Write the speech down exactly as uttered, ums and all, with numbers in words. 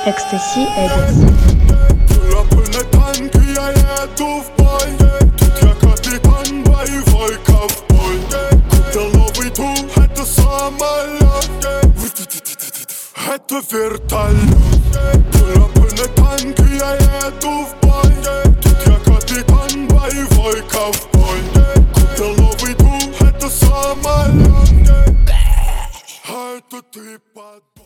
Ecstasy Edits. Тут я капитан боевой ковбой. Купил новый тул, это самолет, это вертолет. Пуль танки, я еду в бой. Тут я капитан боевой ковбой. Купил новый тул, это самолет, а это ты подбой.